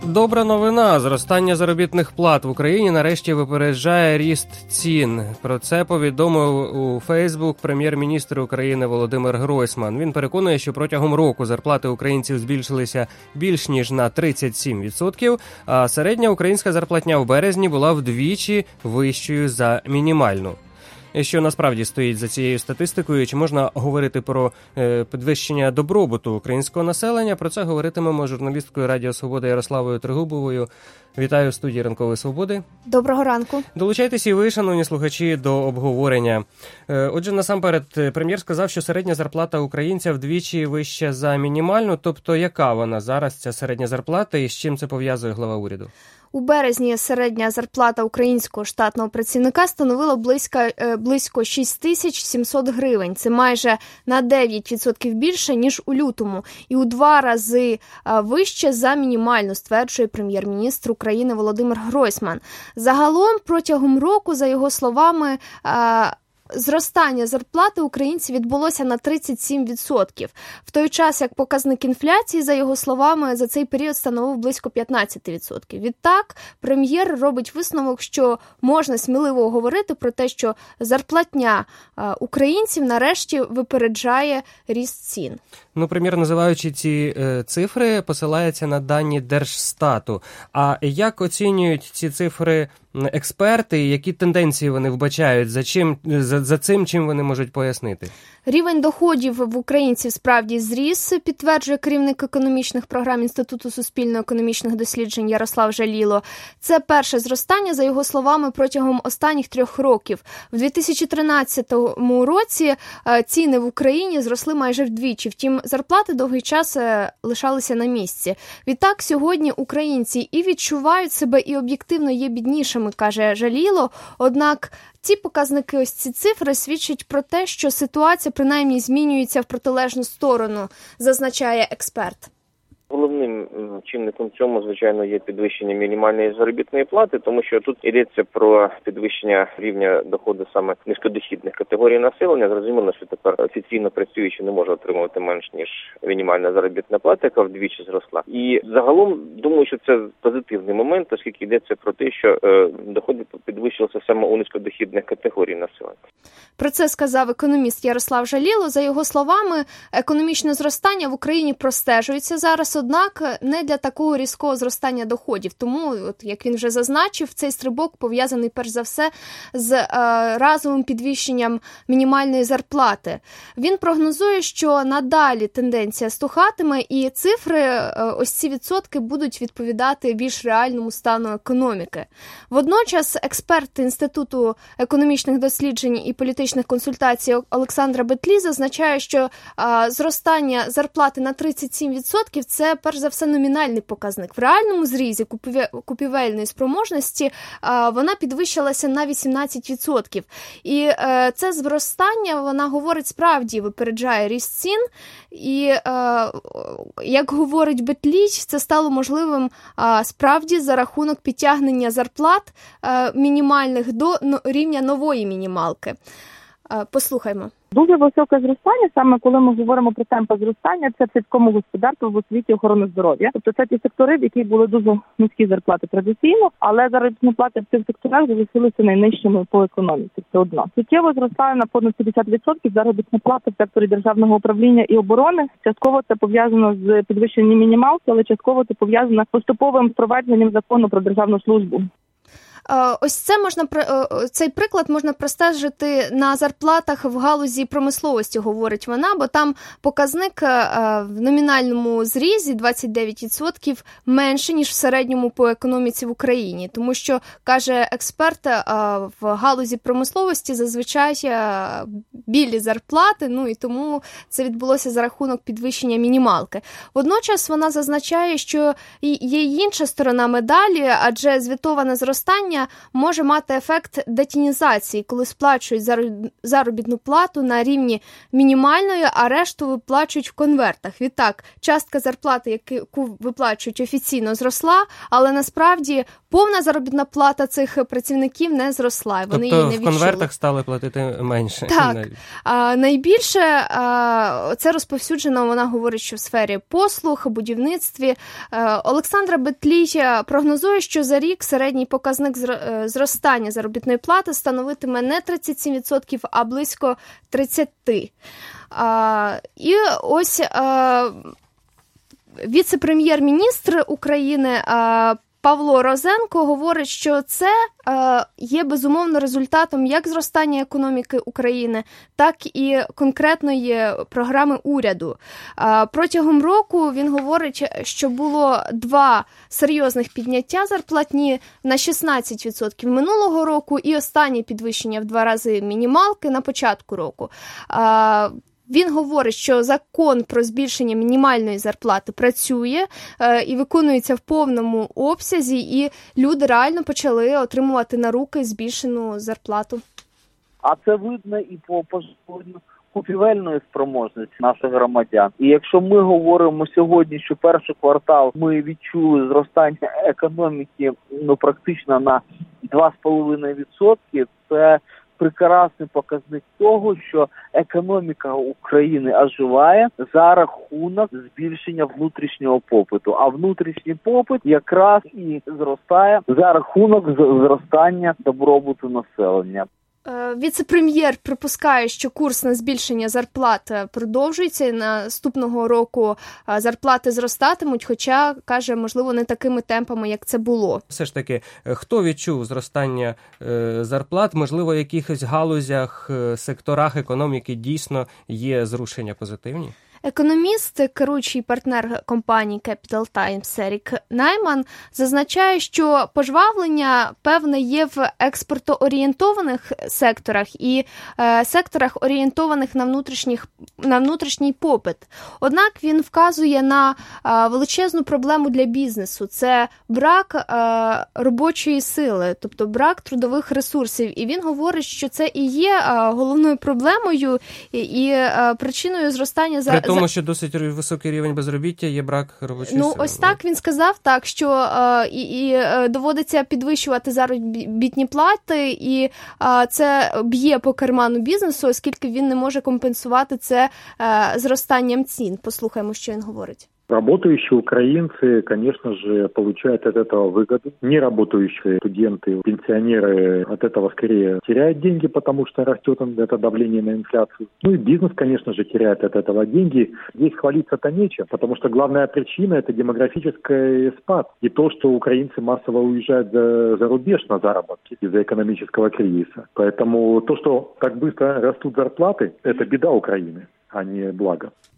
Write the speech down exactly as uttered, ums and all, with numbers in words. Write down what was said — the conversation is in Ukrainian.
Добра новина. Зростання заробітних плат в Україні нарешті випереджає ріст цін. Про це повідомив у Фейсбук прем'єр-міністр України Володимир Гройсман. Він переконує, що протягом року зарплати українців збільшилися більш ніж на тридцять сім відсотків, а середня українська зарплатня в березні була вдвічі вищою за мінімальну. Що насправді стоїть за цією статистикою? Чи можна говорити про е, підвищення добробуту українського населення? Про це говоритимемо з журналісткою Радіо Свобода Ярославою Тригубовою. Вітаю в студії Ранкової Свободи. Доброго ранку. Долучайтеся і ви, шановні слухачі, до обговорення. Е, отже, насамперед, прем'єр сказав, що середня зарплата українця вдвічі вища за мінімальну. Тобто, яка вона зараз, ця середня зарплата, і з чим це пов'язує глава уряду? У березні середня зарплата українського штатного працівника становила близько, близько шість тисяч сімсот гривень. Це майже на дев'ять відсотків більше, ніж у лютому. І у два рази вище за мінімальну, стверджує прем'єр-міністр України Володимир Гройсман. Загалом, протягом року, за його словами, зростання зарплати українців відбулося на тридцять сім відсотків. В той час, як показник інфляції, за його словами, за цей період становив близько п'ятнадцять відсотків. Відтак, прем'єр робить висновок, що можна сміливо говорити про те, що зарплатня українців нарешті випереджає ріст цін. Ну, прем'єр, називаючи ці е, цифри, посилається на дані Держстату. А як оцінюють ці цифри експерти, які тенденції вони вбачають, за чим, за, за цим, чим вони можуть пояснити? Рівень доходів в українців справді зріс, підтверджує керівник економічних програм Інституту суспільно-економічних досліджень Ярослав Жаліло. Це перше зростання, за його словами, протягом останніх трьох років. В дві тисячі тринадцятому році ціни в Україні зросли майже вдвічі, втім, зарплати довгий час лишалися на місці. Відтак, сьогодні українці і відчувають себе, і об'єктивно є біднішими, каже Жаліло, однак ці показники, ось ці цифри, свідчать про те, що ситуація принаймні змінюється в протилежну сторону, зазначає експерт. Головним чинником в цьому, звичайно, є підвищення мінімальної заробітної плати, тому що тут йдеться про підвищення рівня доходу саме низькодохідних категорій населення. Зрозуміло, що тепер офіційно працюючи не може отримувати менш, ніж мінімальна заробітна плата, яка вдвічі зросла. І загалом, думаю, що це позитивний момент, оскільки йдеться про те, що доходи підвищилися саме у низькодохідних категорій населення. Про це сказав економіст Ярослав Жаліло. За його словами, економічне зростання в Україні простежується зараз, однак не для такого різкого зростання доходів. Тому, от, як він вже зазначив, цей стрибок пов'язаний перш за все з е, разовим підвищенням мінімальної зарплати. Він прогнозує, що надалі тенденція стухатиме і цифри, е, ось ці відсотки, будуть відповідати більш реальному стану економіки. Водночас експерт Інституту економічних досліджень і політичних консультацій Олександра Бетлі зазначає, що е, зростання зарплати на тридцять сім відсотків – це, перш за все, номінальний показник. В реальному зрізі купівельної спроможності вона підвищилася на вісімнадцять відсотків. І це зростання, вона говорить, справді випереджає ріст цін. І, як говорить Бетліч, це стало можливим справді за рахунок підтягнення зарплат мінімальних до рівня нової мінімалки. Послухаймо. Дуже високе зростання, саме коли ми говоримо про темпи зростання, це в сільському господарстві, в освіті, охорони здоров'я. Тобто це ті сектори, в яких були дуже низькі зарплати традиційно, але заробітні плати в цих секторах залишилися найнижчими по економіці. Це одно. Суттєво зростає на понад п'ятдесят відсотків заробітна плата в секторі державного управління і оборони. Частково це пов'язано з підвищенням мінімалки, але частково це пов'язано з поступовим впровадженням закону про державну службу. Ось це можна, цей приклад можна простежити на зарплатах в галузі промисловості, говорить вона, бо там показник в номінальному зрізі двадцять дев'ять відсотків менше, ніж в середньому по економіці в Україні. Тому що, каже експерт, в галузі промисловості зазвичай білі зарплати, ну і тому це відбулося за рахунок підвищення мінімалки. Водночас вона зазначає, що є й інша сторона медалі, адже звітоване зростання може мати ефект детінізації, коли сплачують заробітну плату на рівні мінімальної, а решту виплачують в конвертах. Відтак, частка зарплати, яку виплачують офіційно, зросла, але насправді повна заробітна плата цих працівників не зросла. Вони тобто її не відчули. В конвертах стали платити менше. Так. А, найбільше а, це розповсюджено, вона говорить, що в сфері послуг, будівництві. А, Олександра Бетлій прогнозує, що за рік середній показник зростання заробітної плати становитиме не тридцять сім відсотків, а близько тридцять відсотків. А, і ось а, віце-прем'єр-міністр України а, Павло Розенко говорить, що це е, є безумовно результатом як зростання економіки України, так і конкретної програми уряду. Е, протягом року він говорить, що було два серйозних підняття зарплатні на шістнадцять відсотків минулого року і останнє підвищення в два рази мінімалки на початку року. Е, Він говорить, що закон про збільшення мінімальної зарплати працює е, і виконується в повному обсязі, і люди реально почали отримувати на руки збільшену зарплату. А це видно і по пожежній купівельної спроможності наших громадян. І якщо ми говоримо сьогодні, що перший квартал ми відчули зростання економіки ну практично на два з половиною відсотки, це прекрасний показник того, що економіка України оживає за рахунок збільшення внутрішнього попиту. А внутрішній попит якраз і зростає за рахунок зростання добробуту населення. Віце-прем'єр припускає, що курс на збільшення зарплат продовжується, і наступного року зарплати зростатимуть, хоча, каже, можливо, не такими темпами, як це було. Все ж таки, хто відчув зростання зарплат? Можливо, в якихось галузях, секторах економіки дійсно є зрушення позитивні? Економіст, керуючий партнер компанії Capital Times Ерік Найман зазначає, що пожвавлення, певне, є в експортоорієнтованих секторах і е, секторах, орієнтованих на, внутрішніх, на внутрішній попит. Однак він вказує на е, величезну проблему для бізнесу. Це брак е, робочої сили, тобто брак трудових ресурсів. І він говорить, що це і є е, головною проблемою і, і е, причиною зростання за тому, що досить високий рівень безробіття, є брак робочої ну, сили. Ну, ось так він сказав, так, що е, і, і е, доводиться підвищувати заробітні плати, і е, це б'є по карману бізнесу, оскільки він не може компенсувати це е, зростанням цін. Послухаємо, що він говорить. Работающие украинцы, конечно же, получают от этого выгоду. Неработающие студенты, пенсионеры от этого скорее теряют деньги, потому что растет это давление на инфляцию. Ну и бизнес, конечно же, теряет от этого деньги. Здесь хвалиться-то нечем, потому что главная причина – это демографический спад. И то, что украинцы массово уезжают за, за рубеж на заработки из-за экономического кризиса. Поэтому то, что так быстро растут зарплаты – это беда Украины, а не благо.